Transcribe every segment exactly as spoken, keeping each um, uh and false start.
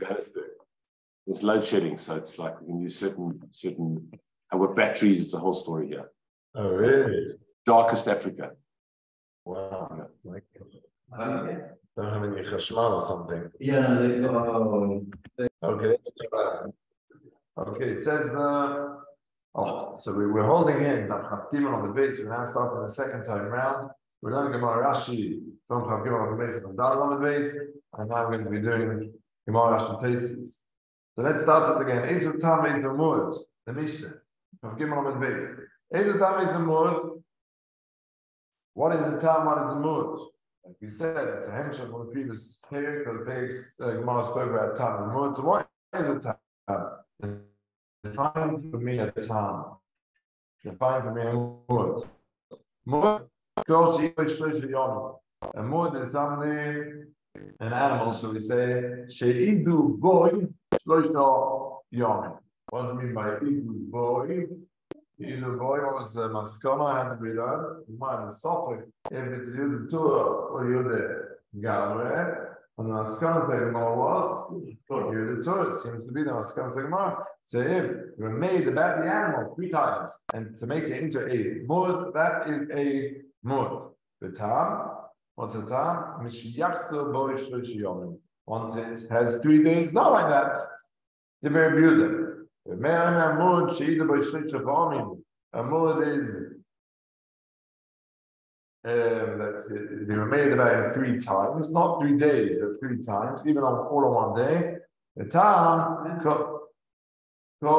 Johannesburg. There's load shedding, so it's like we can use certain certain. And with batteries, it's a whole story here. Oh, really? Darkest Africa. Wow. Like, uh, don't have any chashmal or something. Yeah, they go. Okay, let's do that. Okay, it says the. Oh, so we were holding in Chav Gimel on the base. We're now starting the second time round. We're learning Gemara Rashi from Chav Gimel on the base from Daled on the base, and now we're going to be doing Gemara Rashi places. So let's start it again. Ezu Tam Ezu Mud, the Mishnah. Chav Gimel on the base. Ezu Tam Ezu Mud. What is the Tam? What is the Mud? Like we said, the Hemshah from the previous page, because the page uh, Gemara spoke about Tam and Mud. So what is a Tam? Define for me a Tam. Define for me a Mud. Mud goes to English pleasure yom. A Mud is something, an animal, so we say, Sheidu boy, shloisha yom. What do you mean by Idu boy? Idu boy was the maskana had to be done. You might suffer if it's you the tour or you the gallery. And the maskana say, what? You the tour. It seems to be the maskana say, so if you're made about the animal three times, and to make it into a mud, that is a mud. The tam, what's a tam? Mishiyakso boy shlosh yomim. Once it has three days, not like that. They're very beautiful. The man a mud sheida boy shlosh yomim. A mud is um, that they were made about three times, not three days, but three times, even on all on one day. The tam. And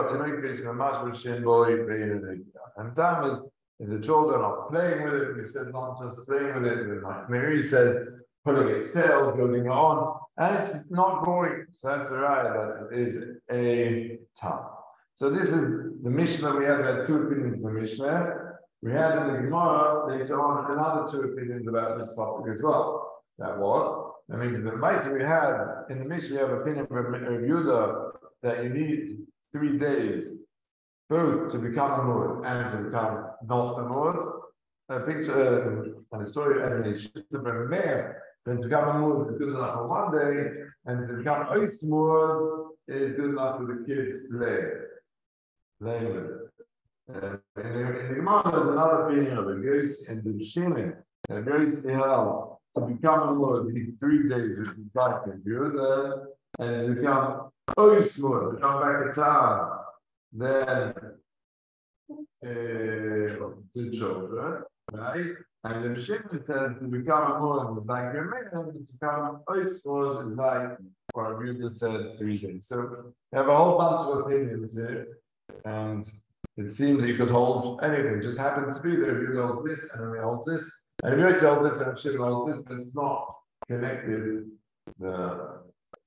time is if the children are playing with it, we said not just playing with it, like Mary said, putting its tail, building it on, and it's not boring. So that's right, that it is a time. So this is the Mishnah. We have had two opinions in the Mishnah. We had in the Gemara later on another two opinions about this topic as well. That was, I mean, the Mishnah we had in the Mishnah, we have opinion of Yehuda that you need three days both to become a mud and to become not a mud. A picture uh, and a story of animation to be mayor, then to become a mud is good enough for one day, and to become a mud is good enough for the kids to play. Playing with it. Uh, in the, in the Gemara, there's another opinion of it. Goes in the Shimon, it goes in hell. To become a mud, you need three days to become a mud, and to become Oismur, to come back to town, then uh, the children, right? And the Shimon says to become a mud is like your man, and to become Oismur is like what we just said three days. So we have a whole bunch of opinions here, and it seems you could hold anything. It just happens to be there. You hold this, and then we hold this, and if you actually hold this, and Shimon hold this, but it's not connected. The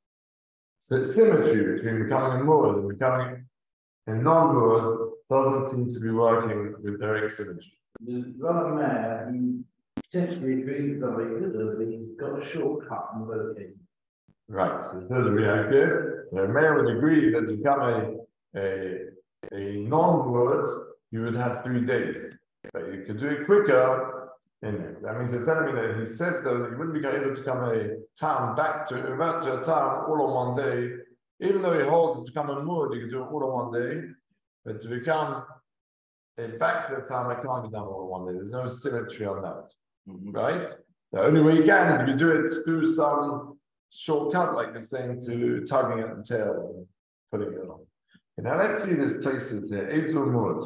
So symmetry between becoming a mud and becoming a non-mud doesn't seem to be working with direct symmetry. The brother mayor, he potentially agrees that he could have, but he's got a shortcut in working. Right, so there's a reactive. The mayor would agree that to become a, a, a non-mud, you would have three days. But you could do it quicker. In it. That means it's telling me that he says though that you wouldn't be able to become a town back to revert to a town all on one day, even though he holds it to become a mud, you can do it all on one day. But to become a back to the town, it can't be done all on one day. There's no symmetry on that. Mm-hmm. Right? The only way you can is if you do it through some shortcut, like you're saying, to tugging at the tail and putting it on. Okay, now let's see this places here. Ezu mud.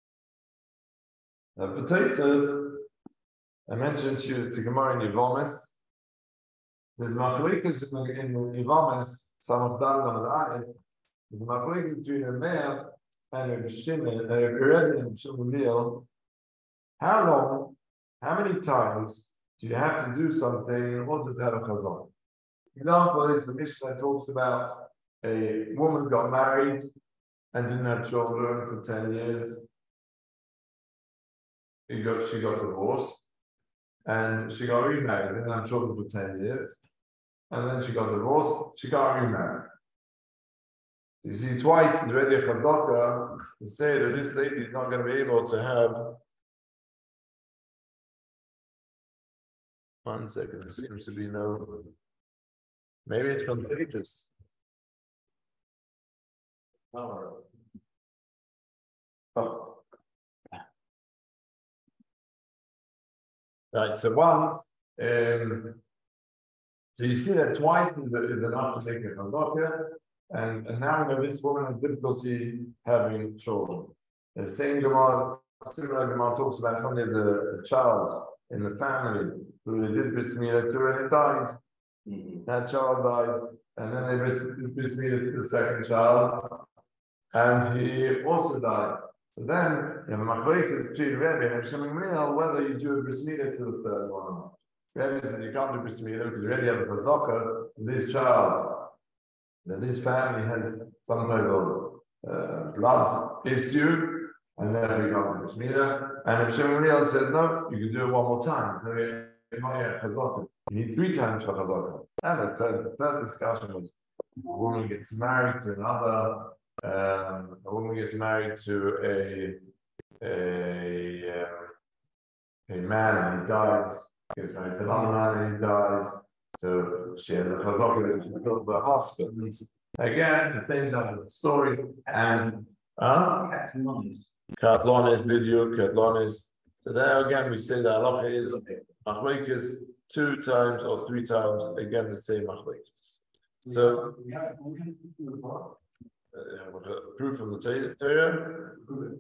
Now for tasters, I mentioned to to Gemara in Yivamis. There's machlokes in Yivamis. Some of them on the eye. There's machlokes between a male and a Shimon, a Rebbe and Shmuel. How long? How many times do you have to do something in order to have a chazon? Example is the Mishnah talks about a woman got married and didn't have children for ten years. He got she got divorced. And she got remarried, didn't have children for ten years. And then she got divorced, she got remarried. You see, twice in the Redi Chazaka, to say that this lady is not going to be able to have. One second, there seems to be no. Maybe it's contagious. Oh. Right, so once, um, so you see that twice is, is enough to make a chazaka, and, and now we know this woman has difficulty having children. The same Gemara, similar Gemara talks about somebody has a, a child in the family who they did bris milah to and it died. Mm-hmm. That child died, and then they bris milah to the second child, and he also died. So then, you have a machlokes between Rebbe and Rabbi Shimon whether you do a bris milah to the third one or not. Rebbe said you can't do bris milah because you already have a chazaka. This child, that this family has some type of uh, blood issue, and then we can't do bris milah. And Rabbi Shimon said no, you can do it one more time. So you not yet chazaka. You need three times for chazaka. And the third, the third discussion was a woman gets married to another. Um, a woman gets married to a a um, a man and he dies. Gets married to another man and he dies. So she has a chazaka that she built the husband. Again, the same type of story. And uh, Katlonis, Bidyu, Katlonis. So there again, we say that halacha is machlokes two times or three times. Again, the same machlokes. So. Uh, proof from the Torah.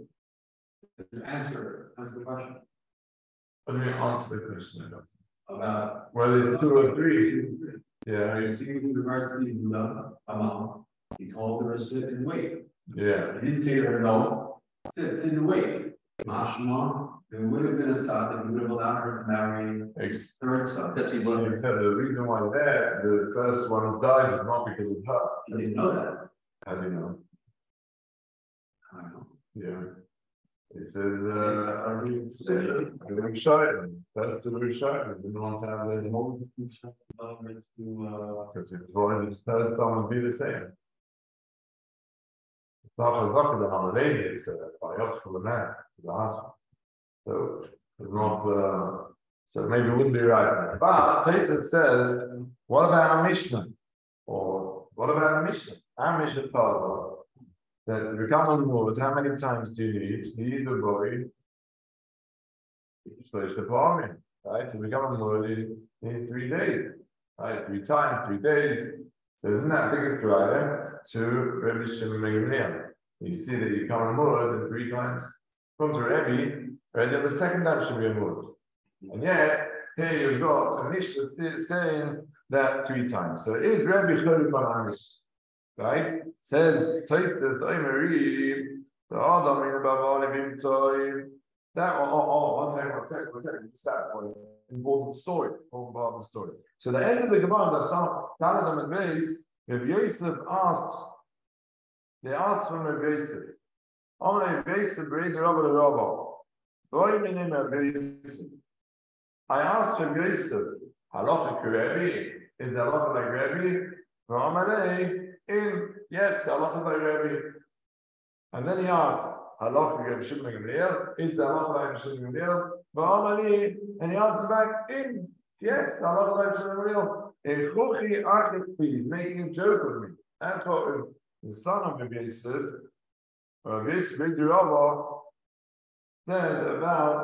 Answer, answer the question. What do you mean answer the question? About whether it's two or three. Yeah. You see, with regards to the amount, he told her to sit and wait. Yeah. He didn't say to her no. Sit, sit and wait. Mashma, there would have been a thought that he would have allowed her to marry his third son. That he would have had the reason why that the first one died is not because of her. He didn't know that. How do you know? I don't know. Yeah. It says, uh, I mean, it's very shy. That's the very shy. We didn't want to have the whole distance to, uh, because it's going to tell someone to be the same. It's not a doctor than on the lady, it's a biopsy for the man, for the husband. So it's not, uh, so maybe it wouldn't be right. But Tosfos says, what about a Mishnah? Or what about a Mishnah? Our Mishnah tells us that to become a Lord, how many times do you need? You need a boy, right? To become a Lord, you need three days, right? Three times, three days. So isn't that biggest driver to Rebbe Shimon? You see that you come a Lord three times. Come to Rebbe, right? The second time should be a Lord. And yet, here you've got a Mishnah saying that three times. So is Rebbe Shlomo Amish? Right? Says Tosfos Oimeri, the Adam in Bavali Bimtoy. That one, oh, oh, one second, one second, one second. It's that point. Important story, important part of the story. So the end of the Gemara, the son of Taladam and Beis, Rabbi Yosef asked, they asked from Rabbi Yosef, Omnei Yosef, Rabbi Rabbi Rabbi. Boiminim Rabbi Yosef. I asked Rabbi Yosef, Halacha Rabbi, is the halacha like Rabbi? Ra'amalei. In yes, the halacha by Rabbi, and then he asked, halacha Rabbi Shimon Gamliel, is the halacha by Rabbi Shimon Gamliel? V'amali, and he answered back, in yes, the halacha by Rabbi Shimon Gamliel. Echuchi achik, he's making a joke with me. That's what the son of Rabbi Yosef, Rabbi Yosef Big Rava, said about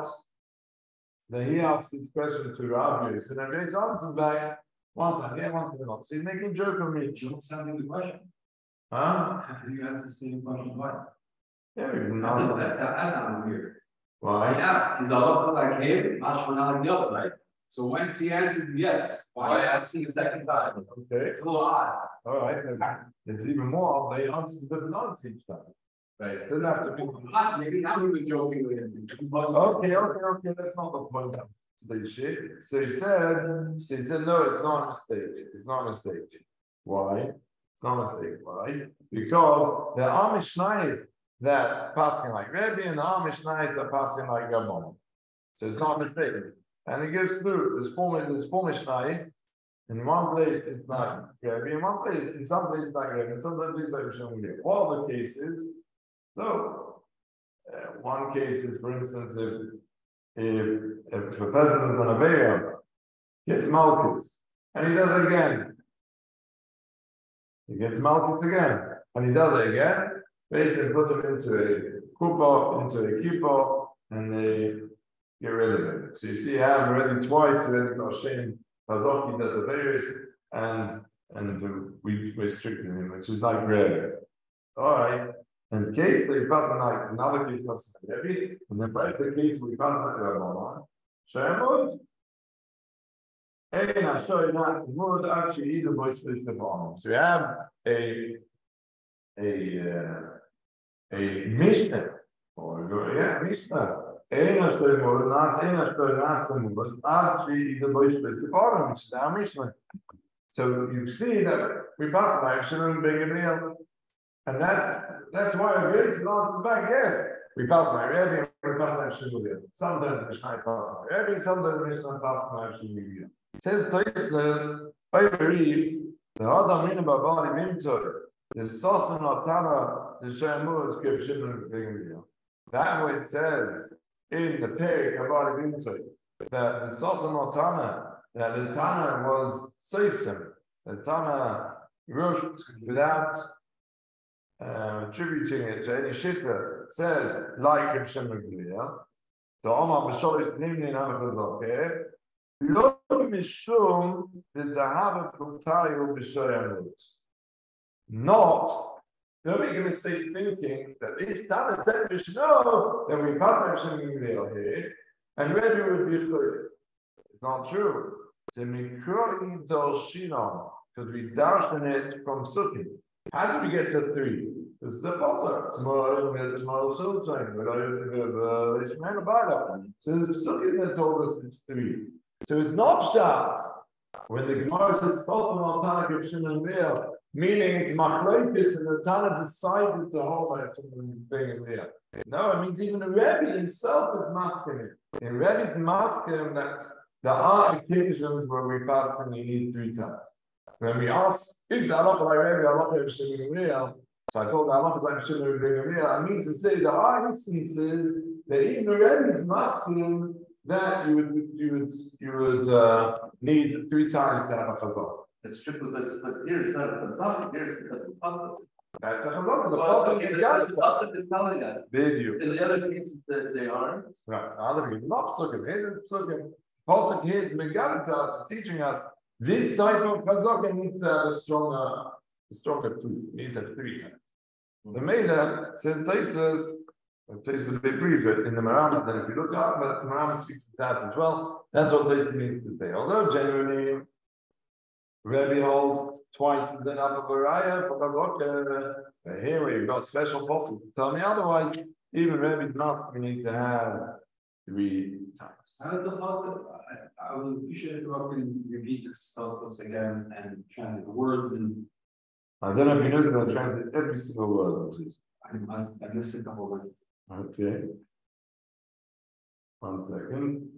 that he asked this question to Rabbi Yosef, and Rabbi Yosef answers back. One time, yeah, one time not. So he's making a joke of me. You understanding the question? Huh? How do you answer the same question? Why? Yeah, we didn't That's answer. that's that's not weird. Why? He asked, is Allah like him? Mashma not like the other, right? So once he answered yes, why asking a second time? Okay. It's a little odd. All right. It's even more. They answered different answers each time. Right. Doesn't have to be. Not, maybe not even joking with him. Okay, okay, okay. That's not the point. The shit. So he said, she said, no, it's not a mistake. It's not a mistake. Why? It's not a mistake. Why? Because there are Mishnayos that passing like Rebbe and there are Mishnayos that passing like Gammon. So it's not a mistake. And it goes through. There's four, there's four Mishnayos. In one place it's like Rebbe, in one place, in some places like Rebbe, in some places like Rishon. All the cases. So, uh, one case is, for instance, if If, if a person is an Aveya, gets Malchus, and he does it again. He gets Malchus again, and he does it again. basically put them into a kupa, into a kippah, and they get rid of it. So you see, I have already twice already got Shem Pazoki does a various, and and we restricted him, which is like rare. All right. In case they pass like another case passes heavy, and then first the case we pass like Rabbanan, Shem and I show you that the word actually either bush is the bottom. So we have a a uh, a Mishnah, or yeah, Mishnah. And I show you more nas, and I show you nas, but actually either bush is the bottom, which is our Mishnah. So you see that we pass by shouldn't big a meal, and that that's why it really long back. Yes, we pass by Rebbe, we pass by Shmuel. Sometimes the Mishnah pass by Rebbe, sometimes the Mishnah pass by Shmuel. It says Tosfos, I believe the Adam in Babali Mimtzor, the Sosan Otana, the Shemud give Shimon Bigamiel. That way it says in the Perik Babali Mimtzor that the Sosan Otana, that the Tana was Sosan, the Tana rushed without uh, attributing it to any shitta, says like Shimon Bigamiel. The Omar B'Sholish Nimni Namachazokeh. Lo mishum the Zahav Putayu B'Shoyamut. Not, don't make a mistake thinking that this time that we should know that we pass Hashem here and Rebbe would be clear. It's not true. The Mikroim Dolshinon, because we darshan it from Sukkot. How did we get to three? It's the Pasuk. Tomorrow, tomorrow, so saying, but Ishmael Bala. So the Sukkot that told us it's three. So it's not shot when the Gemara says Sultan al Tanakh of Shimon Leah, meaning it's Machlokes and the Tana decided to hold by Shimon Leah. No, it means even the Rebbe himself is masking it. And Rebbe's masking that there are occasions where we pass and we need three times. When we ask, is Allah by Rebbe, Allah by Shimon Leah? So I told Allah by Shimon Leah, I mean to say there are instances that even the Rebbe is masking that you would you would you would uh, need three times to have a chazak. It's true because here it's not a chazak, here it's because of pasuk. That's a chazak. The pasuk is telling us. Video. In the other cases that they aren't. Right. The other cases, not psukim. Here is psukim. Pasuk here is megalit to us, teaching us this type of chazak needs to have a stronger, a stronger proof. It needs to have three times. The Mela says Tosfos. Tosfos a bit briefer in the Marama than if you look up, but the Marama speaks to that as well. That's what Tosfos means to say. Although generally, Rebbe holds twice in the Napa Baraya for Chazak. But here we've got special possible to tell me otherwise. Even Rebbe's not we need to have three times. How did the pasuk? I, I would appreciate if you can repeat this Tosfos again and translate the words. And I don't know if you know that I translate every single word. I must. I missed a couple of words. Okay. One second.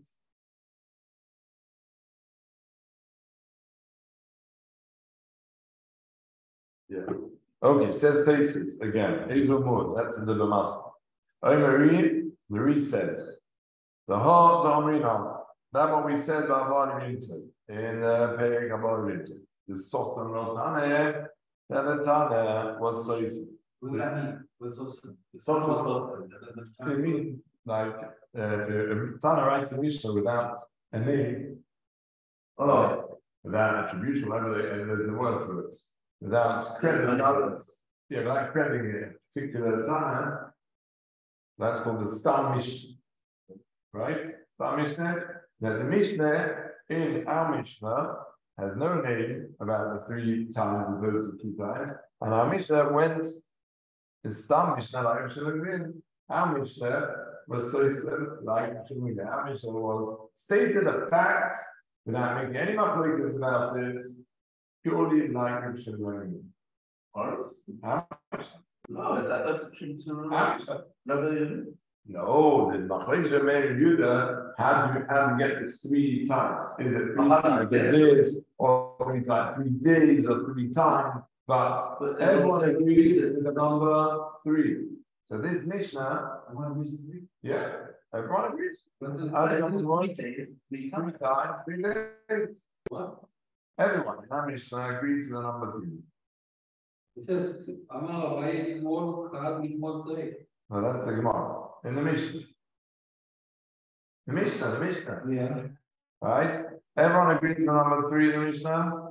Yeah. Okay, says Tosfos again. Ezel Mud, that's in the Damascus. Marie, Marie says, the heart the Amrina. That's what we said about Bali Winter in the Perik about Winter. The Sosan Rotane, that the Tana was Tosfos. What does that mean? What's also It's not what I mean, like uh, Tana writes the Mishnah without a name, oh, without attribution, whatever there's a word for it, without crediting others. Yeah, without crediting a particular Tana, that's called the Stam Mishnah, right? Stam Mishnah. That the Mishnah in our Mishnah has no name about the three times as opposed to two times, and our Mishnah went. The Stam Mishnah like Shemini, our Mishnah was so like Shemini. Our Mishnah was stated a fact without making any machlokes about it, purely like Shemini. Or Our Mishnah. no, it's that's true. Our Mishnah. No, no, the machlokes made Yuda. How do you how do you get this three times? Is it three times this, or three times three days, or three times? But, but everyone agrees with the number three. So this Mishnah, yeah, everyone agrees. Everyone three three times, three days. What? Everyone in our Mishnah agrees to the number three. It says, Amal Abayit Mol Chad Mikmol Tei. No, that's the Gemara. In the Mishnah. The Mishnah, the Mishnah. Yeah. Right? Everyone agrees to number three in the Mishnah?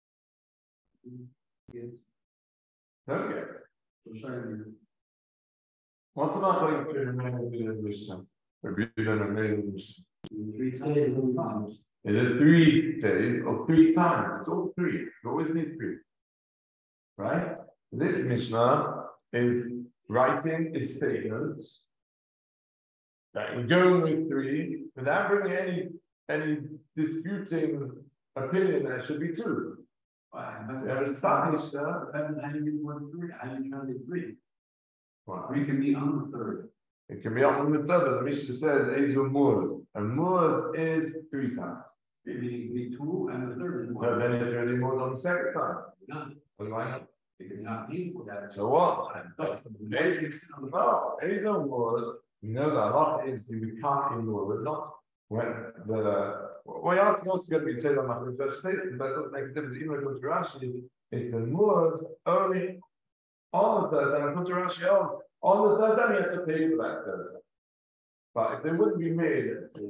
Yes. Don't guess. So show you. What's about going to the Mishnah? Maybe you don't know the Mishnah. Three times. It is three days or three times. It's all three. You always need three. Right? This Mishnah is writing a statement that we're going with three without bringing any any disputing opinion that it should be two. There is some Mishnah. Depends on how you get one three, how you try to get three. Wow. We can be on the third. It can be on the third, but the Mishnah says Ezu Mud. And Mud is three times. Maybe be two and the third is But one. then it's already Mud on the second time. None, Well, why not? because you're not paying for that. So what? But No, Ezu Mud, you know that a lot is you become in Mud, not when the well, you're asking also going to be told on my research statement, but it doesn't make a difference. Even when it comes to Rashi, it's a Mud only on the third time. When it comes to Rashi, on, on the third time, you have to pay for that third time. But if they wouldn't be made,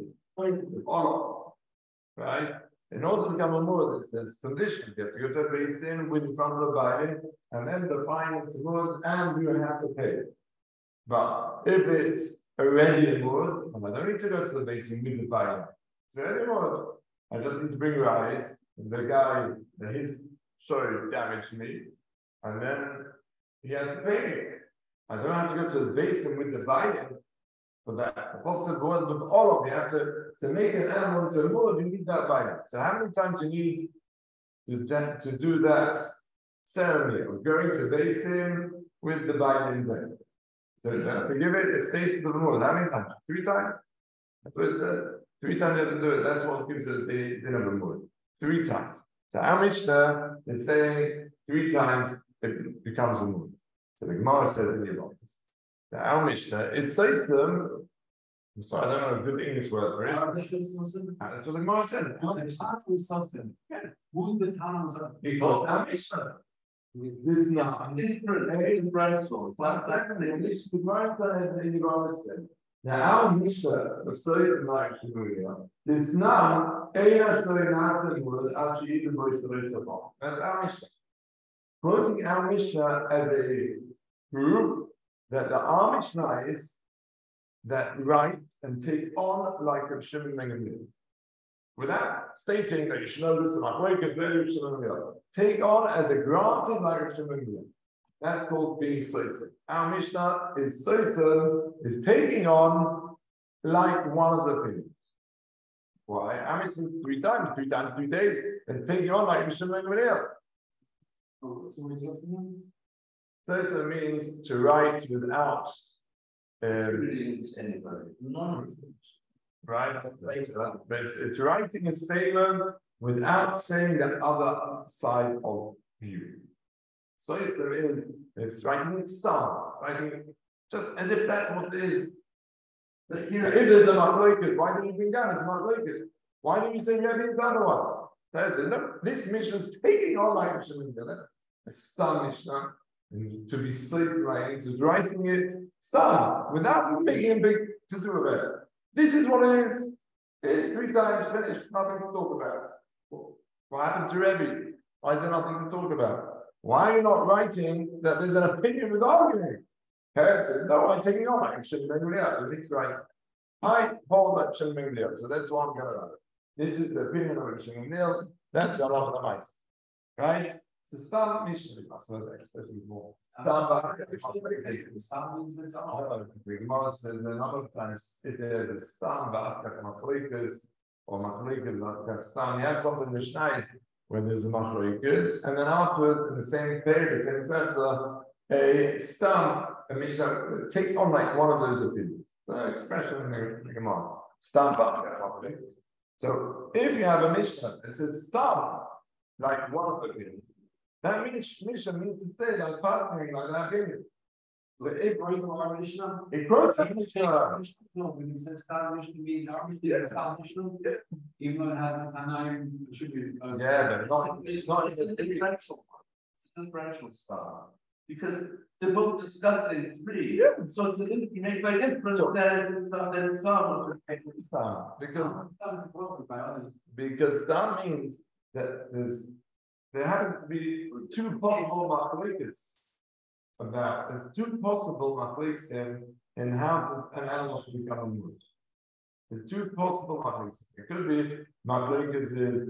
right? In order to become a mud, there's conditions. You have to go to a basin with in front of the binding, and then the binding is mud, and you have to pay. But if it's already a mud, I don't need to go to the basin with the binding. It's already mud. I just need to bring rice, and the guy, his sorry, damaged me, and then he has to pay me. I don't have to go to the basin with the binding. For that, the possible word with all of you have to, to make an animal into a mud, you need that binding. So how many times you need to, to do that ceremony of going to basin with the binding there? So that's to give it a state to the mud. How many times? Three times? That's what it said. Three times you have to do it. That's what gives it the din of the mud. Three times. So our Mishnah is saying three times it becomes a mud. So the Gemara says in the Yom. The our Mishnah is Seisim. I'm sorry, I don't know a good English word for it. That's what the Gemara said. Yes. Who's the town? Because our Mishnah. This is not different. It's brainstorm. It's like the English. The Gemara said in the Gemara said. Now our Mishnah, the Seisim like Shibuya, is now Eina Shloim Nasan Word actually even Boy Shloim Shabbat. That's our Mishnah. Quoting our Mishnah as a proof that the our Mishnah is that write and take on like a Shimon Megamil. Without stating that you should know this and I wake up there, you should know the other. Take on as a granted like a Shimon Megamil. That's called being Seisim. Our Mishnah is Seisim, is taking on like one of the things. Why? Our Mishnah is three times, three times, three days, and taking on like a Shimon Megamil. Oh, so what's up for Seisim means to write without um, None. right? But it's, it's writing a statement without saying that other side of view. So it's, it's writing it star, writing just as if that's what it is. But here, if there's a machlokes, why didn't you bring down it's machlokes? Why didn't you say you have the other one? That's it. No, this mission is taking on my mission. That's a star Mishnah. And to be safe writing, to writing it star without making a big to do about it. This is what it is. It's three times finished, nothing to talk about. What happened to Rebbe? Why is there nothing to talk about? Why are you not writing that there's an opinion with arguing? No, I'm taking on like Shem Mengliat. The next right. I hold that Shem Mengliat. So that's what I'm going to write. This is the opinion of Shem Mengliat. That's the Allah of the mice. Right? The Stam Mishnah. Especially more. Stam means it's all. The Gemara says a number of times if there's a Stam Ba'atkak Machlikas or Machlikas Ba'atkak Stam, you have something in the Shnai when there's a Machlikas, and then afterwards in the same page, the same chapter, a Stam, a Mishnah takes on like one of those opinions. The expression in the Gemara. Stam Ba'atkak Machlikas. So if you have a Mishnah that says Stam, like one of the opinions, that means Mishnah means to say like partnering like that opinion. But if we're going to Mishnah, it quotes a Mishnah. no, we can say Star Mishnah means our Mishnah is Star Mishnah, even though it has a Tanaim, it should be. Yeah, but not, it's not it's a differential. It's differential star? Because they're both discussed in three. Yeah. So it's an independent by difference that it's that it's star. Because because that means that there's there happens to be two possible machlokes of that. There's two possible machlokes in in how to, an animal should become a mood. There's two possible machlokes. It could be machlokes is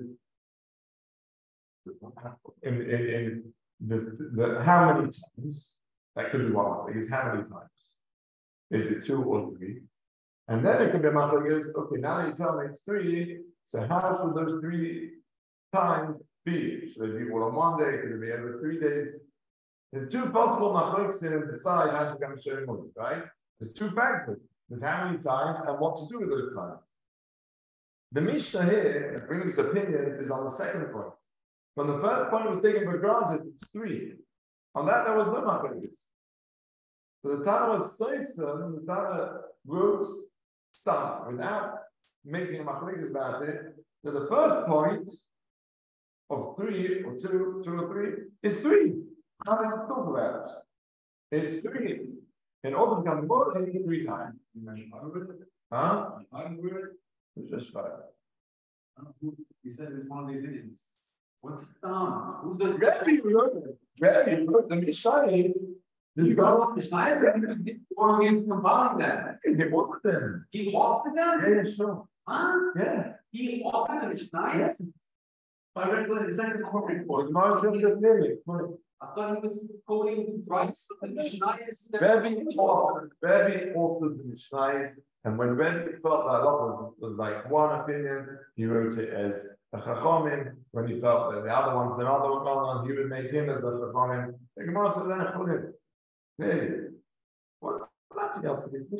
in, in, in the, the how many times, that could be one, is how many times? Is it two or three? And then it could be a machlokes, okay, now that you tell me it's three, so how should those three times be? Should they be all on one day? Could it be every three days? There's two possible machlokes to decide how to become a Shem, right? There's two factors. There's how many times and what to do with those times. The Mishnah here, that brings opinions, is on the second point. When the first point was taken for granted, it's three. On that, there was no machlokes. So the Tana was so certain, the Tana wrote stuff without making a machlokes about it, that the first point of three or two, two or three, is three. Nothing to talk about. It's three. In order to become more, I need three times. Huh? It's just five. You said it's one of the opinions. What's the thumb? Who's the Rebbe wrote it. Rebbe wrote the Mishnah is. You got on the Schneider or you combine that? He walked them. He walked them? Yeah, sure. Huh? Yeah. He walked them in Schneider? Yes. I read the second court report. I thought he was quoting rights of the Mishnayos. Rebbe authored, Rebbe authored the Mishnayos, and when Rebbe felt that was, was like one opinion, he wrote it as a Chachamim. When he felt that the other one's another one, he would make him as a Chachamim. The Gemara says, then I put him. Maybe. What's that else to do?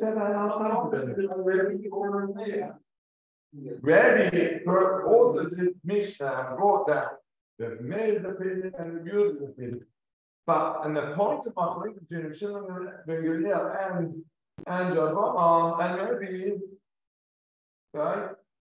Rebbe authored his Mishnah and brought down the made opinion and the used opinion. But and the point of my link between Shimon ben Gamliel and and Rabbanan and Rebbe, right?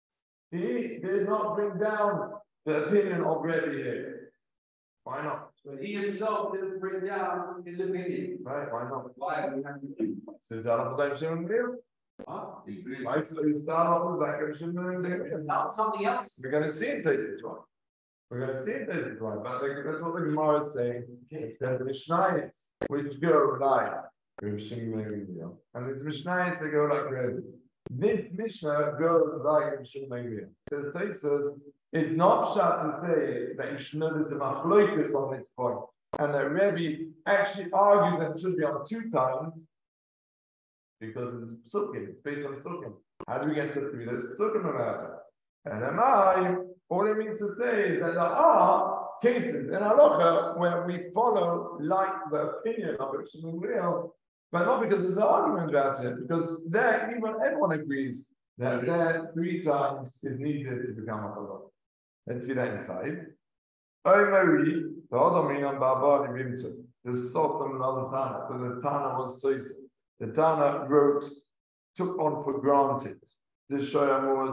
He did not bring down the opinion of Rebbe here. Why not? But he himself didn't bring down his opinion. Right? Why not? Why? We have to Since I don't blame Shimon ben Gamliel. Huh? Why should we start off with like Shimon ben Gamliel? Not something else. We're going to see it tastes right. We're going to see if this is right, but that's what the Gemara is saying. There's Mishnayos which go like Reb Shimon ben Gamliel, and there's Mishnayos that go like Rebbe. This Mishnah goes like Reb Shimon ben Gamliel. Says Tosfos, it's not shot to say that you should know there's a machlokes on this point, and that Rebbe actually argued that it should be on two times because it's psukim, it's based on psukim. How do we get to three? There's psukim about it, and am I? All it means to say is that there are cases in halacha where we follow like the opinion of Reb Shimon ben Gamliel, but not because there's an argument about it, because there even everyone agrees that there three times is needed to become a halacha. Let's see that inside. Omeri, the other meaning Baba Rivimtu. This is also another Tana, but the Tana was so the Tana wrote, took on for granted. This Shoyamur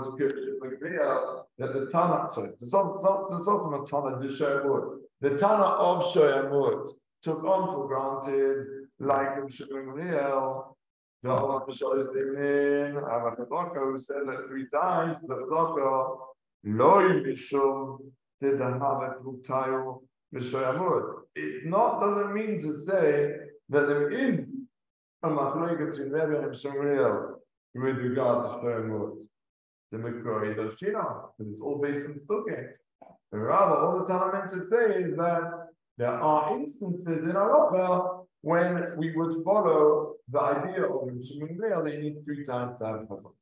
that the Tana, sorry, the Sultan of Tana, the Shoyamur, the Tana of Shoyamur took on for granted, like Reb Shimon ben Gamliel, the Allah Mishayim, Avachadaka, who said that three times, the Avachadaka, Loi Mishum, did the Havet Muktayo, Mishoyamur. It not doesn't mean to say that there is a machlokes between Rebbe and Shimon ben Gamliel with regard to Shoyamut. The Mikra does Shina, because it's all based on Sukkah. But rather, all the time meant to say is that there are instances in halacha when we would follow the idea of Shimon ben Gamliel, they need three times to have a pasuk.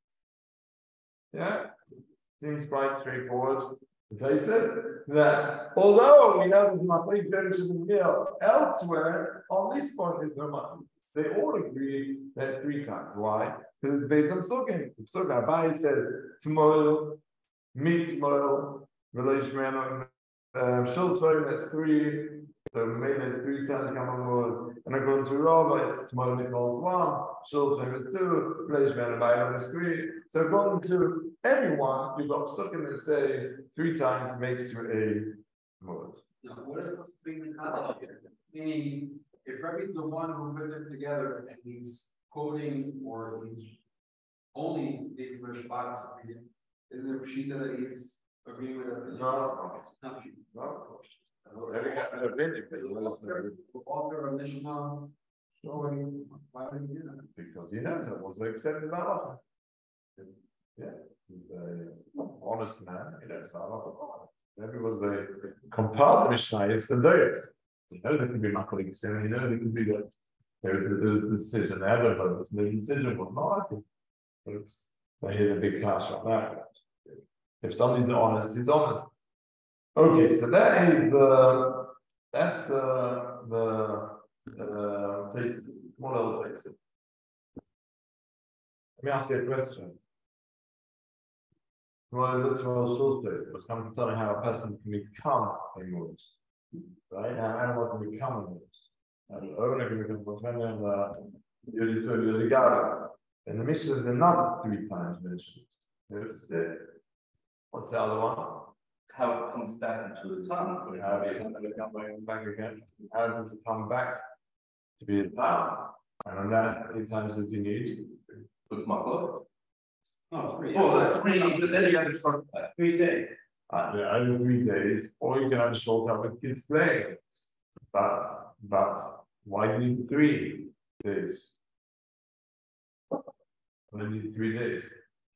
Yeah? Seems quite straightforward. So he says that although we know there's machlokes between Shimon ben Gamliel, elsewhere, on this point there's no machlokes. They all agree that three times. Why? Because it's based on Psukim. Psukim, Abai said, tomorrow, meet tomorrow, relation, Shulchan, that's three, so maybe it's three times come on board. And according to Rava, it's tomorrow, Nicole one, Shulchan is two, relation, Abai is three. So according to everyone, you've got Psukim that say three times makes you a word. Now, what is supposed to be concept here. Meaning, if Rebbe's the one who put them together and he's quoting or he's only the Shabbat, is there a Pshita that he's agreeing with? A, no, no, no. The author of Mishnah showing why would he do that? Because he knows it was accepted by Allah. Yeah, he's a honest man, he knows Allah. Maybe it was a compiled Mishnah, it's the layers. You know there can be Makalik, you know there can be that there's the decision, the other vote, the decision was not. But it's, they hear the big clash on that. If somebody's honest, he's honest. Okay, so that is the that's the the uh place, one other place. Let me ask you a question. Well, that's what I was told to. It was coming to tell me how a person can become a mood. Right? How animal can become a mood. And only can become a mood and uh you're the guy. And the mission is another three times mentioned. There's the what's the other one? How it comes back into the tongue. How do you come back again? How does it come back to be a tongue? And that's how many times that you need With Makhluk. No, three. Oh, that's three, but then you have a short cut. Three days. uh, yeah, over three days, or you can have a short time with kids playing. But but why do you need three days? Why do you need three days?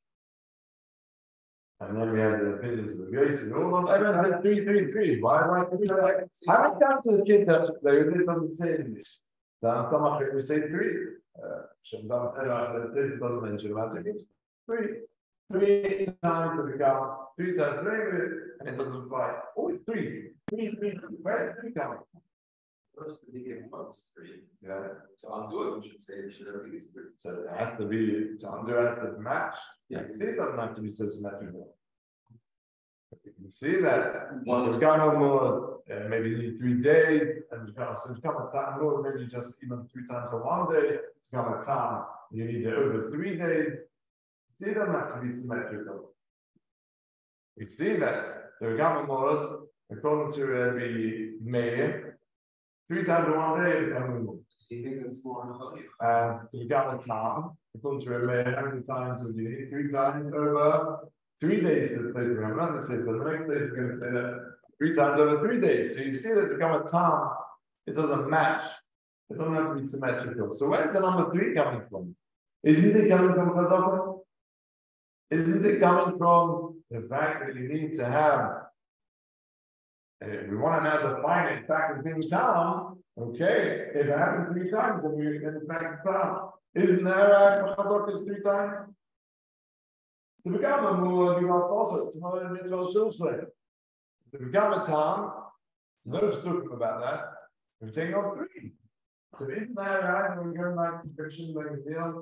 And then we have the opinions of the Gracie. Oh, I got three, three, three. Why, why, three? How many times do the kids have to play with it? Doesn't say English. Then some we say three. Uh, this doesn't mention magic. It's three. Three times to become, three times play with it, and it doesn't fight. Oh, it's three. Three, three, three. Where's three coming? First, the beginning was three. Yeah. So undo it, we should say it should have been three. So it has to be, to undo has to match. Yeah. You can see it doesn't have to be so symmetrical. You can see that One- so become more, uh, maybe you need three days, and become so become a time more, maybe just even three times for one day, become a time, you need it over three days. See, it doesn't have to be symmetrical. We see that the become more, according to Rabbi Meir, three times in one day become more. Keeping this more holy. And to become a time, according to Rabbi, how many times would you need? Three times over three days to play the Ramadan. But the next day is going to say that three times over three days. So you see that become a time, it doesn't match. It doesn't have to be symmetrical. So where's the number three coming from? Isn't it coming from Chazakah? Isn't it coming from the fact that you need to have, uh, we want to now define it back in being time, okay, if it happened three times, then we're going to back to time. Isn't there a Chazakah three times? To become a more, you are also, tomorrow in Israel Shilshay. To become a time, no talking about that, we're taking on three. So isn't that right? When we go back to Christian like deal,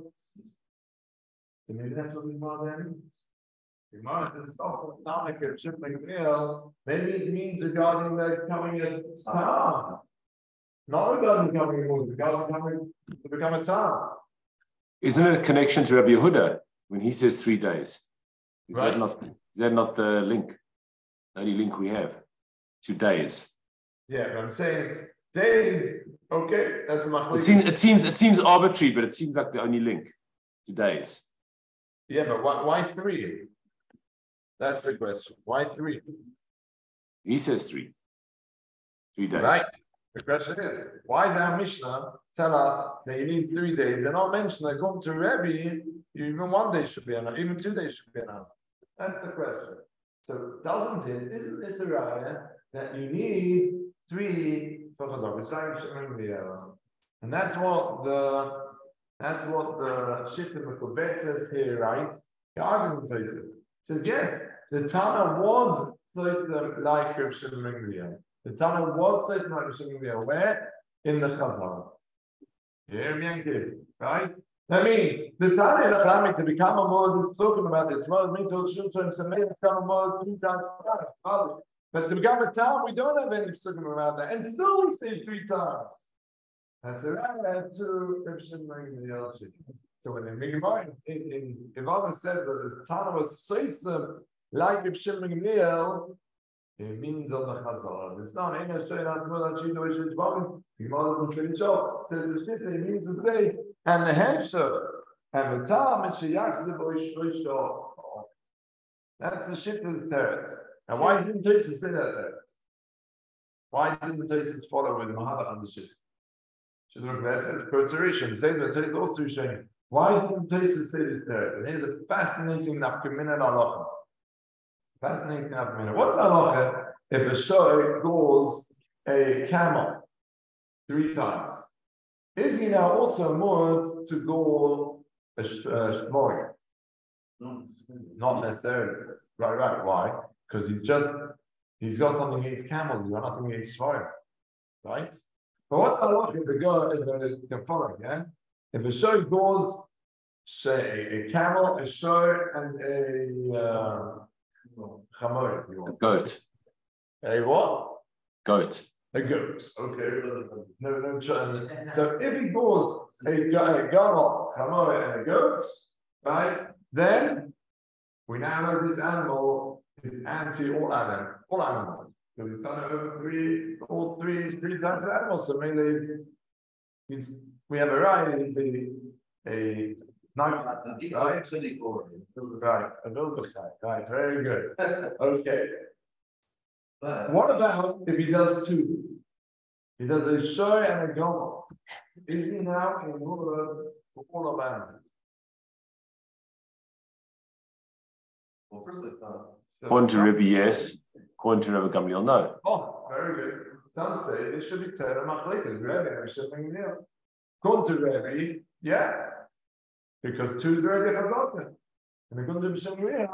so maybe that's what we want then. We might have to stop not like a ship like deal. Maybe it means regarding the coming a town. Not regarding becoming more, regarding coming to become a town. Isn't it a connection to Rabbi Yehuda when he says three days? Is Right. that not is that not the link? The only link we have? Two days. Yeah, but I'm saying days, okay, that's my It seems it seems it seems arbitrary, but it seems like the only link. Two days. Yeah, but why, why three? That's the question. Why three? He says three. Three days. Right. The question is, why does our Mishnah tell us that you need three days? They're not mentioned that according to Rebbe, even one day should be enough, even two days should be enough. That's the question. So doesn't it, isn't this a raya that you need three for Chazak? And that's what the that's what the Shittim Mekubet says here, right? The argument says it. So yes, the Tana was like Rav Shimon ben Gamliel. The Tana was like Rav Shimon ben Gamliel. Where? In the Chazal. Here, right? I mean, the Tana in Achlami to become a more, this is talking about it. Tomorrow, me told children, so maybe it's become a more three times. But to become a town, we don't have any psukim about that. And still we say three times. That's a right to Rav Shimon ben Gamliel. So when in Migmar, in, in Ivan said that the Tana was Seisem, like Rav Shimon ben Gamliel, It means on the Chazal. It's not in a shayla tmula chino ishish b'amin. The mother of the Shov says the shita. It means the day and the hemsher and the tam and sheyachzib oishloisho. That's the shita's teretz. And why didn't Tosfos say that there? Why didn't Tosfos follow with the mahalach on the shita? Should look at that. Perturation. Say that Tosfos also showing. Why didn't Tosfos say this there? And here's a fascinating nafkamina halacha. Fascinating nafkamina. What's the halacha if a shoy gores a camel three times? Is he now also more to gore a shmori? Not necessarily. Right, right. Why? Because he's just he's got something against camels. He's got nothing against shmori. Right? But what's the halacha if the girl is going to follow? Yeah. If a show gores say a camel, a show, and a uh, chamor, if you want. A goat. A what? Goat. A goat. Okay. No, no. So if he gores a camel, chamor, and a goat, right? Then we now know this animal is anti all animals. All animals. So we've done it over three, all three, three types of animals. So mainly, it's, we have a right. It's a a no, right? Right, a Milvachai. Right, very good. Okay. What about if he does two? He does a shoy and a gomer. Is he now in order for all of animals? Well, first I thought. According to Rebbe, yes. According to Rebbe Gamliel, no. Oh, very good. Some say it should be Torah Machlekes. Rebbe, should be new. According to Rebbe, yeah. Because two is already Chazal. And according to Rebbe,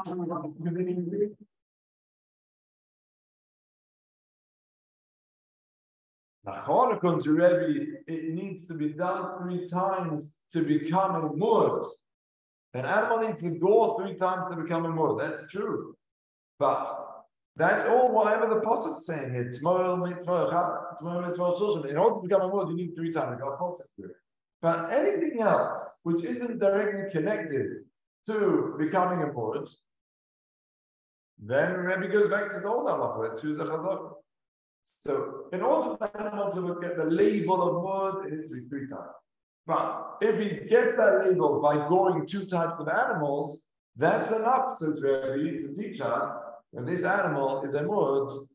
according to Rebbe, it needs to be done three times to become a mud. An animal needs to go three times to become a mud. That's true. But that's all whatever the Pasuk is saying here. In order to become a mud, you need three times. But anything else which isn't directly connected to becoming a mud, then Rebbe goes back to the old halacha, to the chazak. So, in order for the animal to get the label of mud, it needs to be three times. But if he gets that label by goring two types of animals, that's enough, says Rebbe, to teach us that this animal is a mud.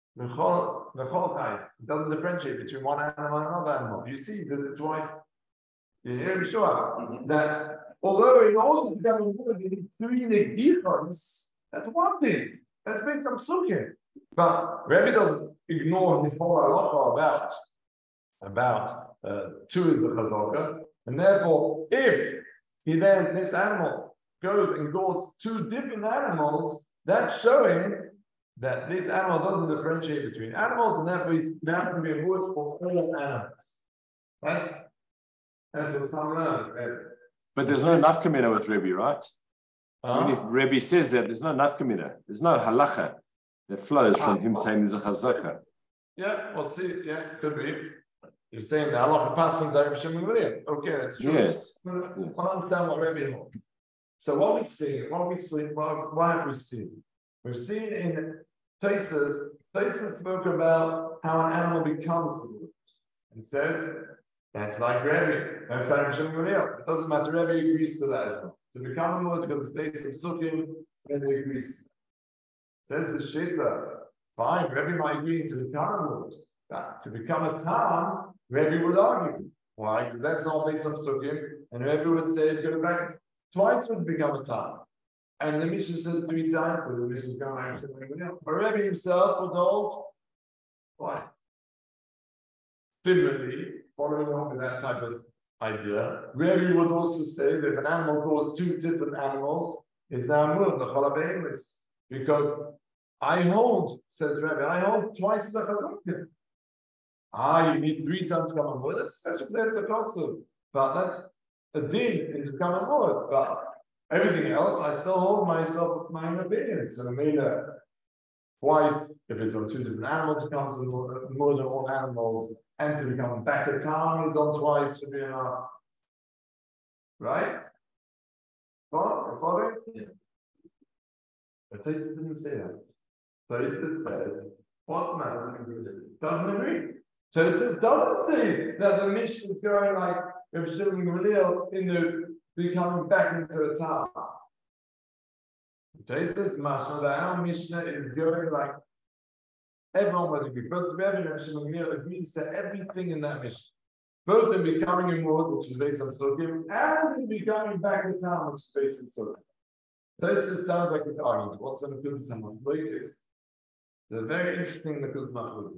It doesn't differentiate between one animal and another animal. You see that twice. You hear me sure that although in order to become a mud, you need three negichos, that's one thing. That's makes some sukkah. But Rebbe doesn't ignore his whole halacha about about uh, two is the chazaka, and therefore, if he then this animal goes and gores two different animals, that's showing that this animal doesn't differentiate between animals, and therefore he's now going to be a wood for all animals. That's that's what some learn. But there's no nafkamina with Rebbe, right? Huh? Even if Rebbe says that, there's no nafkamina. There's no halacha that flows from him saying there's a chazaka. Yeah, we'll see. Yeah, could be. You're saying that Allah passing Zareb Shimon William. Okay, that's true. Yes. I yes. understand what Rebbe means. So what we see, what we see, what, what have we seen? We've seen in Tosfos, Tosfos spoke about how an animal becomes a wood. And says that's like Rebbe. That's Zareb Shimon William. It doesn't matter. Rebbe agrees to that as well. To become a wood because the place of Sukkim, Rebbe agrees. Says the Shita. Fine, Rebbe might agree to become a wood. But to become a tam, Rebbe would argue. Why? Because that's not based on Sukkim. And Rebbe would say, go back twice would become a tam. And the Mishnah said three times, but the Mishnah come actually. But Rebbe himself was told twice. Similarly, following on with that type of idea, Rebbe would also say that if an animal calls two different animals, it's now moved, the Chalabah because I hold, says Rebbe, I hold twice as a chazaka. Ah, you need three times to come on board. That's that's, that's a concept. But that's a din in to come on board. But everything else, I still hold myself with my own opinions. So I made a twice, if it's on two different animals, it comes with more, more than all animals, and to become back at town is on twice should be enough. Right? Follow? Follow? Yeah. But Tosfos didn't say that. Tosfos says, what's the matter with it? Doesn't agree. Tosfos doesn't say that the Mishnah is going like Reb Shimon Gamliel in the becoming back into a town. Tosfos Mashma that our Mishnah is going like everyone would agree. Both Rebbe and Reb Shimon Gamliel agrees to everything in that Mishnah. Both in becoming immortal, which is based on Sukkim, and in becoming back in town, which is based on Sukkim. So this sounds like it's argument. What's the Nakud someone? Look at this. It's a very interesting Nakud Nakud.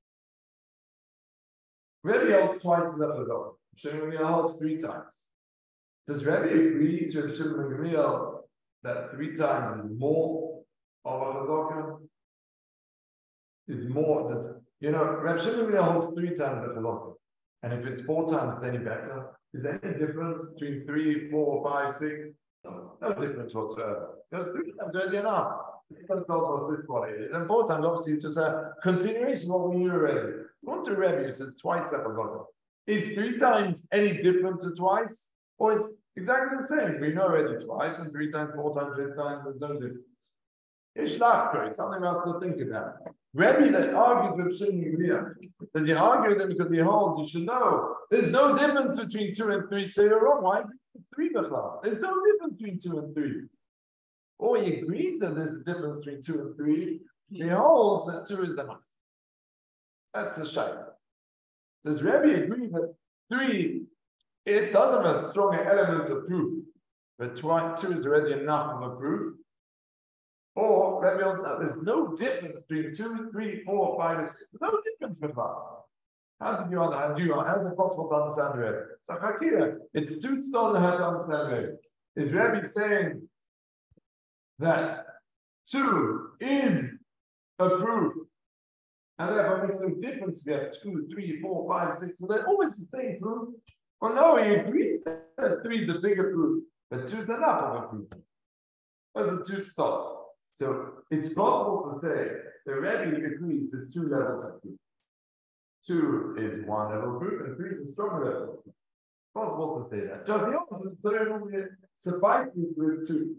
Rebbe holds twice the Avodah. Shimon Gamliel holds three times. Does Rebbe agree to Shimon Gamliel that three times is more of Avodah? Is more that you know, Reb Shimon Gamliel holds three times the Avodah. And if it's four times, it's any better. Is there any difference between three, four, five, six? No, no difference whatsoever. Because three times already enough. That's also this one. And four times, obviously, it's just a continuation of what we knew already. One to Rebbe, it says twice that Avodah. Is three times any different to twice? Or it's exactly the same. We know already twice, and three times, four times, eight times, there's no difference. It's not something else to think about. Rebbe that argued with Shimon Gamliel, does he argue with him because he holds? You should know there's no difference between two and three. So you're wrong. Why three b'chlal? There's no difference between two and three. Or he agrees that there's a difference between two and three. He holds that two is enough. That's the shayla. Does Rebbe agree that three? It doesn't have a stronger element of proof, but two is already enough of a proof. Or Rebbe holds that there's no difference between two, three, four, five, and six. There's no difference between that. How did you understand? How do you how is it possible to understand Rebbe? So Hakira, it's too stolen how to understand Rebbe. Is Rebbe saying that two is a proof, and therefore it makes no difference if you have two, three, four, five, six, so they're always the same proof? Well, no, he agrees that three is the bigger proof, but two is enough of a proof. Doesn't two stop? So it's possible to say the Rebbe agrees there's two levels of proof. Two is one level of proof, and three is a stronger level of proof. Possible to say that. Just the opposite, so normally suffices with two.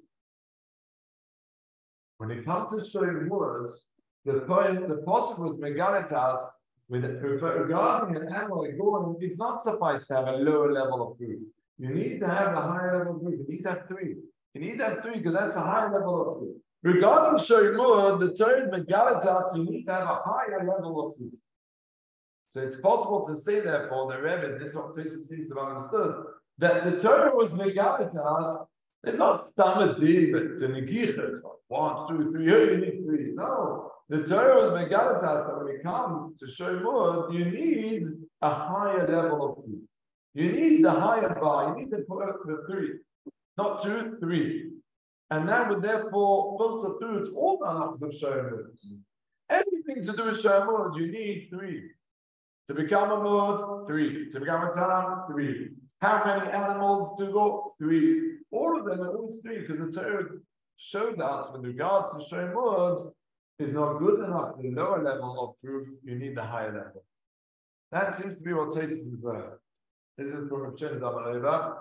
When it comes to showing words, the point, the possible with megalitas, with regarding an animal like going, it's not suffice to have a lower level of proof. You need to have a higher level of proof. You need to have three. You need to have three because that's a higher level of proof. Regarding Shoymur, the term megalitas, you need to have a higher level of proof. So it's possible to say, therefore, the Rebbe, this is seems to have understood, that the term was megalitas. It's not standard David to negate one, two, three, you need three. No. The Torah was megalitas that when it comes to Shoymur, you need a higher level of proof. You need the higher bar, you need to put the three. Not two, three. And that would therefore filter through to all the halachos of Shoymur. Anything to do with Shoymur, you need three. To become a mud, three. To become a tam, three. How many animals to go? Three. All of them are always three, because the Torah showed us with regards to Shoymur is not good enough. The lower level of proof, you need the higher level. That seems to be what Tosfos is learning. This is from Rav Shimon Damaleva.